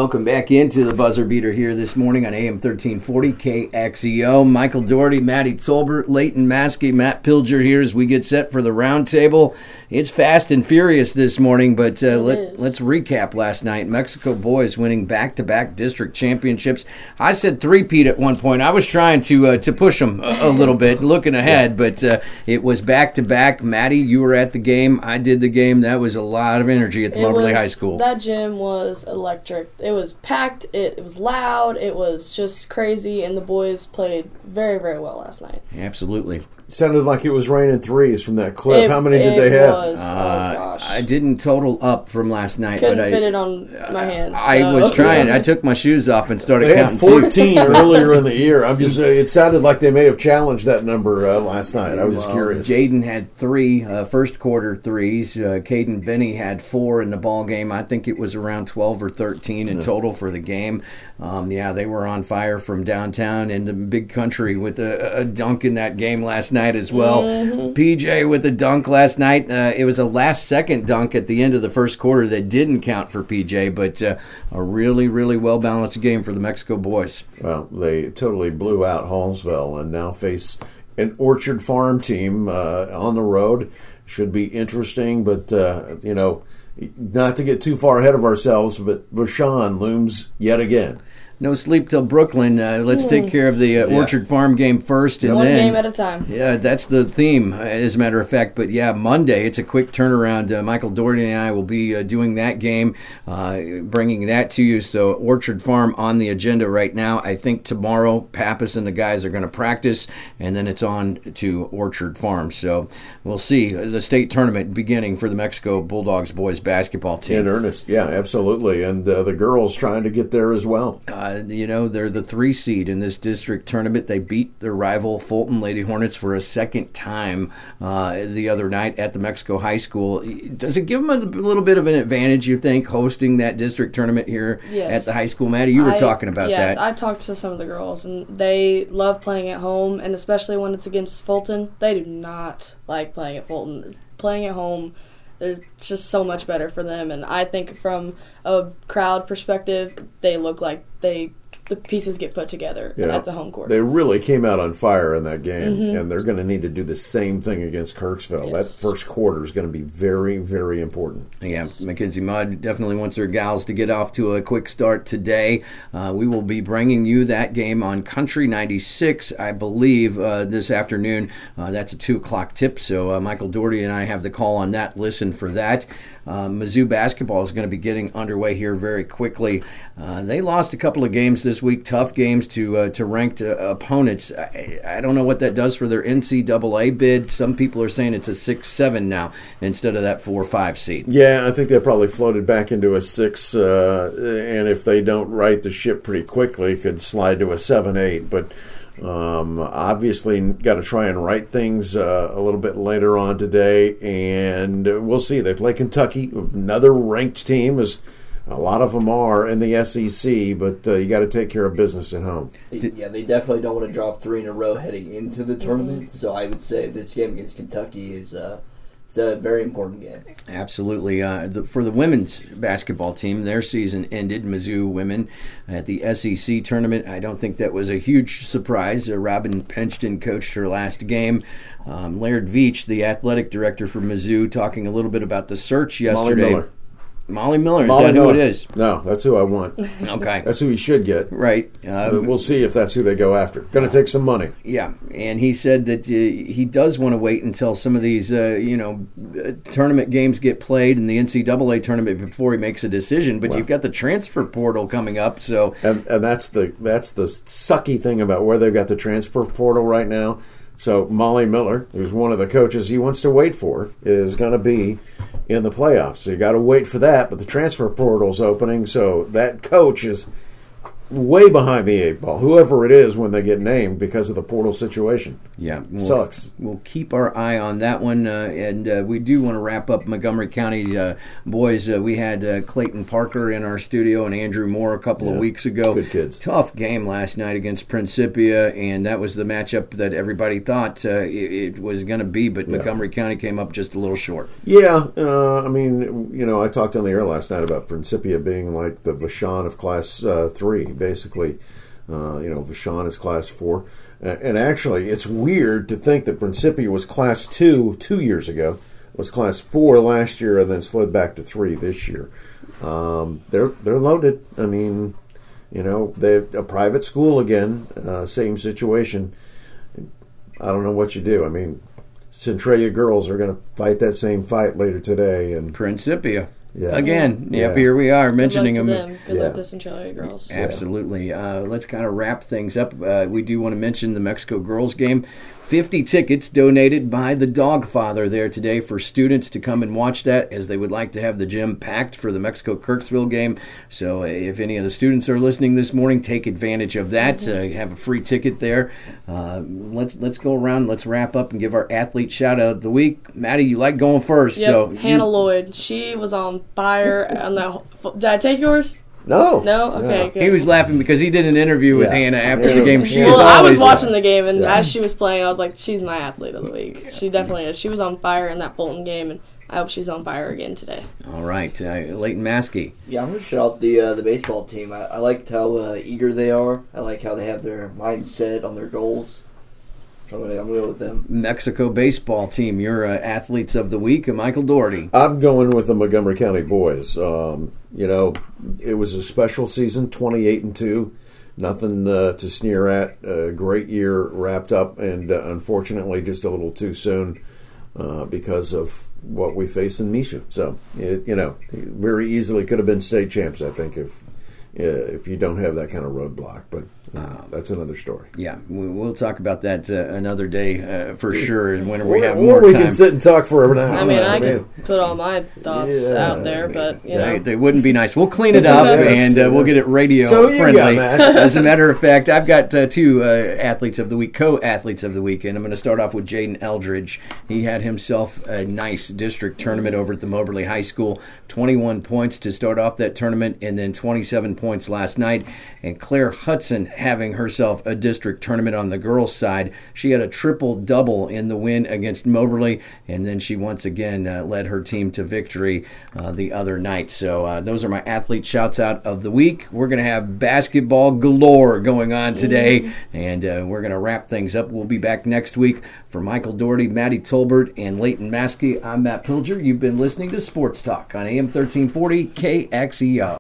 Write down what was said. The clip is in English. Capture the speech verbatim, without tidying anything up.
welcome back into the buzzer beater here this morning on A M thirteen forty K X E O. Michael Doherty, Maddie Tolbert, Leighton Maskey, Matt Pilger here as we get set for the roundtable. It's fast and furious this morning, but uh, let, let's recap last night. Mexico boys winning back-to-back district championships. I said three-peat at one point. I was trying to uh, to push them a, a little bit, looking ahead, but uh, it was back-to-back. Maddie, you were at the game. I did the game. That was a lot of energy at the Moberly High School. That gym was electric. It was packed. It, it was loud. It was just crazy, and the boys played very, very well last night. Absolutely. Sounded like it was raining threes from that clip. It, How many did it they have? Was. Uh, oh, gosh. I didn't total up from last night. Couldn't but fit I, it on my hands. I so. was trying. I took my shoes off and started They had counting. fourteen earlier in the year. I'm just. It sounded like they may have challenged that number uh, last night. I was just Well, curious. Jaden had three uh, first quarter threes. Uh, Caden Benny had four in the ball game. I think it was around twelve or thirteen in yeah. total for the game. Um, yeah, they were on fire from downtown into big country with a, a dunk in that game last night as well. Mm-hmm. P J with a dunk last night. Uh, it was a last-second dunk at the end of the first quarter that didn't count for P J, but uh, a really, really well-balanced game for the Mexico boys. Well, they totally blew out Hallsville and now face an Orchard Farm team uh, on the road. Should be interesting, but, uh, you know, not to get too far ahead of ourselves, but Vashon looms yet again. No sleep till Brooklyn. Uh, let's mm. take care of the uh, yeah. Orchard Farm game first. And One then, game at a time. Yeah, that's the theme, as a matter of fact. But, yeah, Monday, it's a quick turnaround. Uh, Michael Doherty and I will be uh, doing that game, uh, bringing that to you. So Orchard Farm on the agenda right now. I think tomorrow Pappas and the guys are going to practice, and then it's on to Orchard Farm. So we'll see the state tournament beginning for the Mexico Bulldogs boys basketball team. In earnest, yeah, absolutely. And uh, the girls trying to get there as well. Uh, you know, they're the three seed in this district tournament. They beat their rival Fulton Lady Hornets for a second time uh, the other night at the Mexico High School. Does it give them a little bit of an advantage, you think, hosting that district tournament here yes. at the high school? Maddie, you were I, talking about yeah, that. I talked to some of the girls, and they love playing at home, and especially when it's against Fulton. They do not like playing at Fulton. Playing at home, it's just so much better for them, and I think from a crowd perspective, they look like they the pieces get put together yeah. at the home court. They really came out on fire in that game, mm-hmm. and they're going to need to do the same thing against Kirksville. Yes. That first quarter is going to be very, very important. Yeah, Mackenzie Mudd definitely wants her gals to get off to a quick start today. Uh, we will be bringing you that game on Country ninety-six, I believe, uh, this afternoon. Uh, that's a two o'clock tip, so uh, Michael Doherty and I have the call on that. Listen for that. Uh, Mizzou basketball is going to be getting underway here very quickly. Uh, they lost a couple of games this week, tough games to uh, to ranked uh, opponents. I, I don't know what that does for their N C double A bid. Some people are saying it's a six seven now instead of that four five seed. Yeah, I think they probably floated back into a six, uh, and if they don't right the ship pretty quickly, could slide to a seven eight. But Um, obviously, got to try and right things uh, a little bit later on today, and we'll see. They play Kentucky, another ranked team, as a lot of them are in the S E C, but uh, you got to take care of business at home. Yeah, they definitely don't want to drop three in a row heading into the tournament, so I would say this game against Kentucky is uh, it's a very important game. Absolutely. Uh, the, for the women's basketball team, their season ended, Mizzou women, at the S E C tournament. I don't think that was a huge surprise. Uh, Robin Penchton coached her last game. Um, Laird Veach, the athletic director for Mizzou, talking a little bit about the search yesterday. Molly Miller. Molly Miller, is Molly that Miller. who it is? No, that's who I want. Okay. That's who he should get. Right. Uh, we'll see if that's who they go after. Going to take some money. Yeah, and he said that uh, he does want to wait until some of these, uh, you know, uh, tournament games get played in the N C double A tournament before he makes a decision. But Wow. you've got the transfer portal coming up, so And and that's the that's the sucky thing about where they've got the transfer portal right now. So Molly Miller, who's one of the coaches he wants to wait for, is going to be in the playoffs. So you got to wait for that, but the transfer portal's opening, so that coach is way behind the eight ball, whoever it is when they get named because of the portal situation. Yeah, we'll, Sucks. We'll keep our eye on that one, uh, and uh, we do want to wrap up Montgomery County uh, boys. Uh, we had uh, Clayton Parker in our studio and Andrew Moore a couple Yeah, of weeks ago. good kids. Tough game last night against Principia, and that was the matchup that everybody thought uh, it, it was going to be, but Yeah. Montgomery County came up just a little short. Yeah, uh, I mean, you know, I talked on the air last night about Principia being like the Vashon of Class uh, three, basically. Uh, you know, Vashon is Class four. Uh, and actually, it's weird to think that Principia was Class two two years ago, was Class four last year, and then slid back to three this year. Um, they're they're loaded. I mean, you know, they're a private school again, uh, same situation. I don't know what you do. I mean, Centralia girls are going to fight that same fight later today, and Principia. Yeah. Again, yep, Yeah. here we are Good mentioning luck to them. them. Good Yeah. luck to Centralia girls. Absolutely. Uh, let's kind of wrap things up. Uh, we do want to mention the Mexico girls game. fifty tickets donated by the Dog Father there today for students to come and watch that, as they would like to have the gym packed for the Mexico-Kirksville game. So uh, if any of the students are listening this morning, take advantage of that. Mm-hmm. Uh, have a free ticket there. Uh, let's let's go around. Let's wrap up and give our athlete shout-out of the week. Maddie, you like going first. Yep, so Hannah you, Lloyd. She was on fire on that. Did I take yours? no, No? Okay, Yeah. good. he was laughing because he did an interview with Yeah. Hannah after Yeah. the game. She Yeah. is Well, I was always watching the game, and Yeah. as she was playing, I was like, she's my athlete of the week. She definitely is. She was on fire in that Fulton game, and I hope she's on fire again today. All right, uh, Leighton Maskey. Yeah, I'm gonna shout out the uh, the baseball team. I, I liked how uh, eager they are. I like how they have their mindset on their goals. So I'm gonna, I'm gonna go with them. Mexico baseball team, your uh, athletes of the week, Michael Doherty. I'm going with the Montgomery County boys. Um, you know, it was a special season, twenty-eight and two. Nothing uh, to sneer at. A great year wrapped up, and uh, unfortunately, just a little too soon uh, because of what we face in Misha. So, it, you know, very easily could have been state champs, I think, if uh, if you don't have that kind of roadblock. But uh, that's another story. Yeah, we- we'll talk about that uh, another day uh, for sure, and whenever we Or, have or more we time. can sit and talk for an hour. I mean, I can put all my thoughts Yeah, out there, but, you They, know. they wouldn't be nice. We'll clean it up Yes. and uh, we'll get it radio So you friendly. got that. As a matter of fact, I've got uh, two uh, athletes of the week, co-athletes of the week, and I'm going to start off with Jaden Eldridge. He had himself a nice district tournament over at the Moberly High School. twenty-one points to start off that tournament, and then twenty-seven points last night. And Claire Hudson having herself a district tournament on the girls' side. She had a triple-double in the win against Moberly, and then she once again uh, led her team to victory uh, the other night. So uh, those are my athlete shouts-out of the week. We're going to have basketball galore going on today, and uh, we're going to wrap things up. We'll be back next week. For Michael Doherty, Maddie Tolbert, and Leighton Maskey, I'm Matt Pilger. You've been listening to Sports Talk on A M thirteen forty K X E O.